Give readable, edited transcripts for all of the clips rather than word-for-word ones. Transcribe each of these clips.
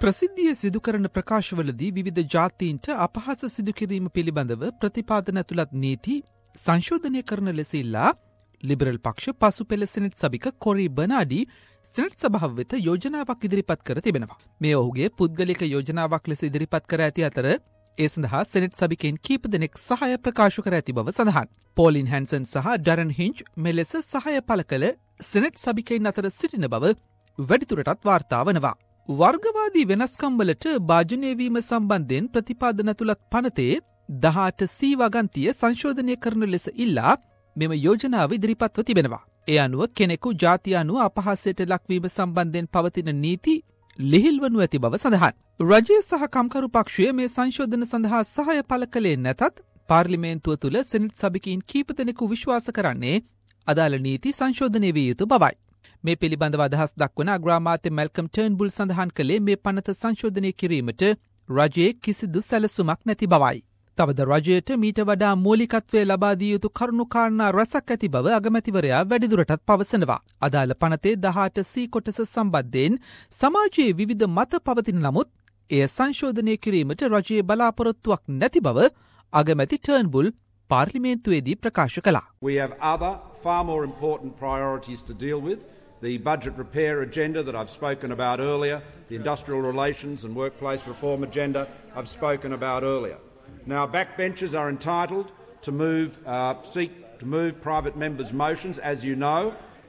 ප්‍රසිද්ධිය සිදු කරන ප්‍රකාශවලදී විවිධ ජාතීන්ට අපහාස සිදු කිරීම පිළිබඳව ප්‍රතිපාදන ඇතුළත් නීති සංශෝධනය කරන ලෙස ඉල්ලා ලිබරල් පක්ෂ පසු පෙළ සෙනෙට් සභික කොරී බර්නාඩි සෙනෙට් සභාව වෙත යෝජනාවක් ඉදිරිපත් කර තිබෙනවා. මේ ඔහුගේ පුද්ගලික යෝජනාවක් ලෙස ඉදිරිපත් කර ඇති අතර ඒ සඳහා සෙනෙට් සභිකයන් කීප දෙනෙක් සහාය ප්‍රකාශ කර ඇති බව සඳහන්. පෝලින් හැන්සන් සහ ඩරන් හින්ච් මෙලෙස සහාය පළ කළ සෙනෙට් සභිකයන් අතර සිටින බව වැඩිදුරටත් වාර්තා වනවා. වර්ගවාදී වෙනස්කම්වලට භාජනය වීම සම්බන්ධයෙන් ප්‍රතිපාදන ඇතුළත් පනතේ 18C වගන්තිය සංශෝධනය කරන ලෙස ඉල්ලා මෙම යෝජනාව ඉදිරිපත්ව තිබෙනවා. ඒ අනුව කෙනෙකු ජාතිය අනුව අපහාසයට ලක්වීම සම්බන්ධයෙන් පවතින නීති ලිහිල්වනු ඇති බව සඳහන්. රජය සහ කම්කරු පක්ෂය මේ සංශෝධන සඳහා සහාය පළ කළේ නැතත් පාර්ලිමේන්තුව තුළ සෙනෙට් සභිකයින් කීප දෙනෙකු විශ්වාස කරන්නේ අදාළ නීති සංශෝධනය විය යුතු බවයි. මේ පිළිබඳව අදහස් දක්වන අග්‍රාමාත්‍ය මැල්කම් ටර්න්බුල් සඳහන් කළේ මේ පනත සංශෝධනය කිරීමට රජයේ කිසිදු සැලසුමක් නැති බවයි. තවද රජයට මීට වඩා මූලිකත්වය ලබා දිය යුතු කරුණු කාරණා රැසක් ඇති බව අගමැතිවරයා වැඩිදුරටත් පවසනවා. අදාළ පනතේ 18C කොටස සම්බන්ධයෙන් සමාජයේ විවිධ මත පවතින නමුත් එය සංශෝධනය කිරීමට රජයේ බලාපොරොත්තුවක් නැති බව අගමැති ටර්න්බුල් පාර්ලිමේන්තුවේදී ප්‍රකාශ කළා. We have other far more important priorities to deal with. The budget repair agenda that I've spoken about earlier, the industrial relations and workplace reform agenda I've spoken about earlier. Now, backbenchers are entitled to seek to move private members' motions. As you know,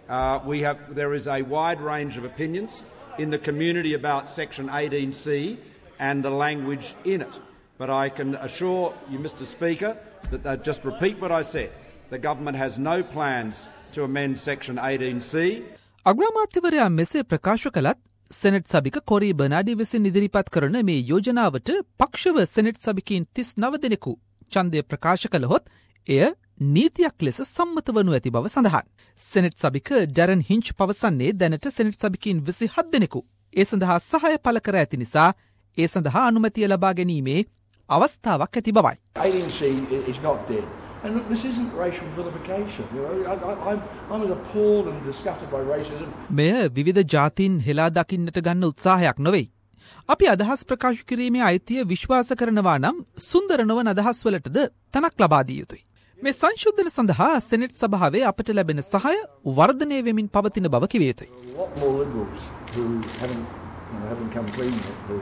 there is a wide range of opinions in the community about Section 18C and the language in it. But I can assure you, Mr. Speaker, that just repeat what I said. The government has no plans to amend Section 18C. අග්‍රාමාත්‍යවරයා මෙසේ ප්‍රකාශ කළත් senate සභික කොරී බර්නාඩි විසින් ඉදිරිපත් කරන මේ යෝජනාවට පක්ෂව senate සභිකයින් 39 දෙනෙකු ඡන්දය ප්‍රකාශ කළහොත් එය නීතියක් ලෙස සම්මත වනු ඇති බව සඳහන්. සෙනෙට් සභික ඩරන් හින්ච් පවසන්නේ දැනට සෙනෙට් සභිකයින් 27 දෙනෙකු ඒ සඳහා සහාය පළ කර ඇති නිසා ඒ සඳහා අනුමැතිය ලබා ගැනීමේ අවස්ථාවක් ඇති බවයි. 18C is not dead. And look, this isn't racial vilification. You know, I'm as appalled and disgusted by racism. මෙය විවිධ ජාතීන් හෙලා දකින්නට ගන්න උත්සාහයක් නොවේ. අපි අදහස් ප්‍රකාශ කිරීමේ අයිතිය විශ්වාස කරනවා නම් සුන්දර නොවන අදහස් වලටද තනක් ලබා දිය යුතුයි. මේ සංශෝධන සඳහා සෙනෙට් සභාවේ අපට ලැබෙන සහාය වර්ධනය වෙමින් පවතින බව කිව යුතුයි. What more liberals who haven't come clean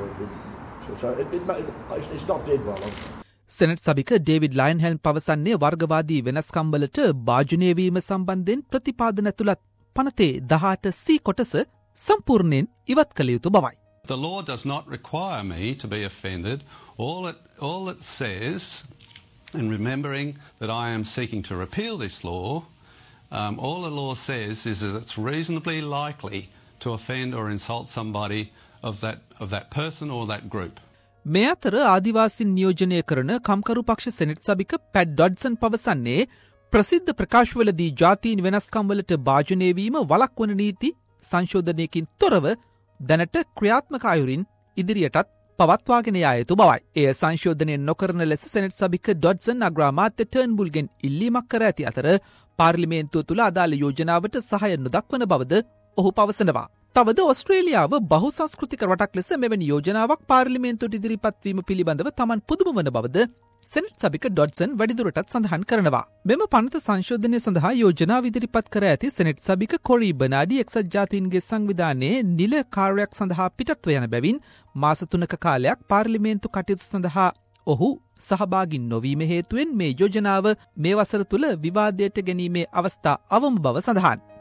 so it's not dead by long. Senate සභික ඩේවිඩ් ලයන්හෙල්ම් පවසන්නේ වර්ගවාදී වෙනස්කම්වලට භාජනය වීම සම්බන්ධයෙන් ප්‍රතිපාදන ඇතුළත් පනතේ 18C කොටස සම්පූර්ණයෙන් ඉවත් කළ යුතු බවයි. The law does not require me to be offended. All it says, and remembering that I am seeking to repeal this law, all the law says is that it's reasonably likely to offend or insult somebody of that person or that group. මේ අතර ආදිවාසීන් නියෝජනය කරන කම්කරු පක්ෂ senate සභික part ඩොඩ්සන් පවසන්නේ ප්‍රසිද්ධ ප්‍රකාශවලදී ජාතීන් වෙනස්කම්වලට භාජනය වීම වළක්වන නීති සංශෝධනයකින් තොරව දැනට ක්‍රියාත්මක අයුරින් ඉදිරියටත් පවත්වාගෙන යා යුතු බවයි. එය සංශෝධනය නොකරන ලෙස සෙනෙට් සභික ඩොඩ්සන් අග්‍රාමාත්‍ය ටර්න්බුල්ගෙන් ඉල්ලීමක් කර ඇති අතර පාර්ලිමේන්තුව තුළ අදාළ යෝජනාවට සහාය නොදක්වන බවද ඔහු පවසනවා. තවද ඔස්ට්‍රේලියාව බහුසංස්කෘතික රටක් ලෙස මෙවැනි යෝජනාවක් පාර්ලිමේන්තුවට ඉදිරිපත්වීම පිළිබඳව තමන් පුදුම වන බවද සෙනෙට් සභික ඩොඩ්සන් වැඩිදුරටත් සඳහන් කරනවා. මෙම පනත සංශෝධනය සඳහා යෝජනාව ඉදිරිපත් කර ඇති සෙනෙට් සභික කොරී බර්නාඩි එක්සත් ජාතීන්ගේ සංවිධානයේ නිල කාර්යයක් සඳහා පිටත්ව යන බැවින් මාස 3ක කාලයක් පාර්ලිමේන්තු කටයුතු සඳහා ඔහු සහභාගී නොවීම හේතුවෙන් මේ යෝජනාව මේ වසර තුළ විවාදයට ගැනීමේ අවස්ථා අවම බව සඳහන්.